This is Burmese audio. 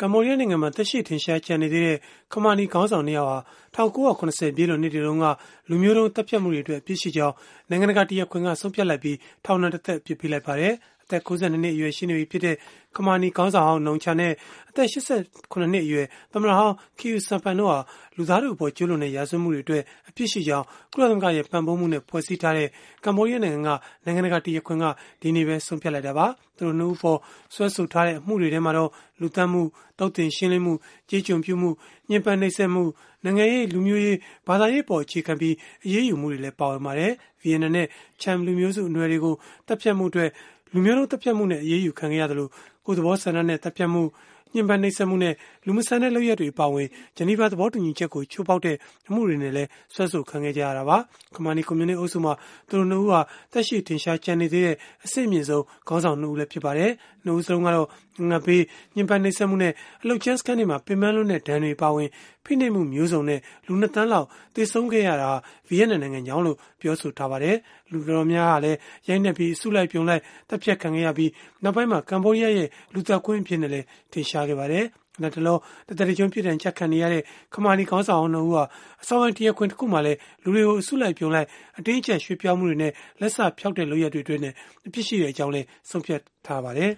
ကမ္ဘောဒီးယားနိုင်ငံမှာသက်ရှိထင်ရှားကျန်နေသေးတဲ့ခမာနီခေါင်းဆောင်2ယောက်ဟာ1980ပြည့်လွန်နှစ်တွေတုန်းကလူမျိုးတုံးတပ်ဖြတ်မှုတွေအတွက်အပြစ်ရှိကြောင်းနိုင်ငံတကာတရားခွင်ကဆုံးဖြတ်လိုက်ပြီးထောင်ဒဏ်တစ်သက်အပြစ်ပေးလိုက်ပါတယ်။အသက်92နှစ်အရွယ်ရှိနေပြီဖြစ်တဲ့ခမာနီခေါင်းဆောင်ဟောင်းနုံချာနဲ့အသက်88နှစ်အရွယ်သမ္မတဟောင်းခီယူဆန်ဖန်တို့ဟာလူသားတို့အပေါ်ကျူးလွန်တဲ့ရာဇဝတ်မှုတွေအတွက်အပြစ်ရှိကြောင်းကုလသမဂ္ဂရဲ့ပံ့ပိုးမှုနဲ့ဖွဲ့စည်းထားတဲ့ကမ္ဘောဒီးယားနိုင်ငံကနိုင်ငံတကာတရားခွင်ကဒီနေ့ပဲဆုံးဖြတ်လိုက်တာပါ။သူတို့နှစ်ဦးပေါ်ဆွဲဆိုထားတဲ့အမှုတွေထဲမှာတော့လူသတ်မှုတုတ်တင်ရှင်းလင်းမှုကြေးကျွန်ပြုမှုညှဉ်းပန်းနှိပ်စက်မှုနိုင်ငံရေးလူမျိုးရေးဘာသာရေးပေါ်အခြေခံပြီးအရေးယူမှုတွေလည်းပါဝင်ပါတယ်။ဗီယက်နမ်နဲ့ချမ်လူမျိုးစုအနွယ်တွေကိုတပ်ဖြတ်မှုအတွက်လူမျိုးတုံးတပ်ဖြတ်မှုနဲ့အရေးယူခံခဲ့ရတယ်လို့ကိုယ်သဘောဆန္ဒနဲ့တပ်ဖြတ်မှုညှဉ်းပန်းနှိပ်စက်မှုနဲ့လူမဆန်တဲ့လုပ်ရက်တွေပါဝင်ဂျနီဗာသဘောတူညီချက်ကိုချိုးဖောက်တဲ့အမှုတွေနဲ့လည်းဆွဲဆိုခံခဲ့ကြရတာပါ။ခမာနီကွန်မြူနစ်အုပ်စုမှာသူတို့နှစ်ဦးဟာတက်ရှိထင်ရှားကျန်နေသေးတဲ့အဆင့်အမြင့်ဆုံးခေါင်းဆောင်နှစ်ဦးလည်းဖြစ်ပါတယ်။နှစ်ဦးစလုံးကတော့ငါဘေးညှဉ်းပန်းနှိပ်စက်မှုနဲ့အလုတ်ချမ်းစကန်တွေမှာပင်ပန်းလွန်းတဲ့ဒဏ်တွေပါဝင်ဖိနှိပ်မှုမျိုးစုံနဲ့လူ2 သန်းလောက်သေဆုံးခဲ့ရတာဗီယက်နမ်နိုင်ငံကြောင့်လို့ပြောဆိုထားပါတယ်။လူတော်များကလည်းရိုက်နှက်ပြီးအစုလိုက်ပြုံလိုက်တပ်ဖြတ်ခံခဲ့ရပြီးနောက်ပိုင်းမှာကမ္ဘောဒီးယားရဲ့လူသတ်ကွင်းအဖြစ်နဲ့လည်းထင်ရှားခဲ့ပါတယ်။လက်တလောတသက်တကျွန်းပြစ်ဒဏ်ချက်ခံနေရတဲ့ခမာနီခေါင်းဆောင်အောင်တို့ဟာအစောပိုင်းတရားခွင်တစ်ခုမှလည်းလူတွေကိုအစုလိုက်ပြုံလိုက်အတင်းအကျပ်ရွှေ့ပြောင်းမှုတွေနဲ့လက်စဖျောက်တဲ့လုပ်ရက်တွေအတွက်နဲ့အပြစ်ရှိတဲ့အကြောင်းလည်းဆုံးဖြတ်ထားပါတယ်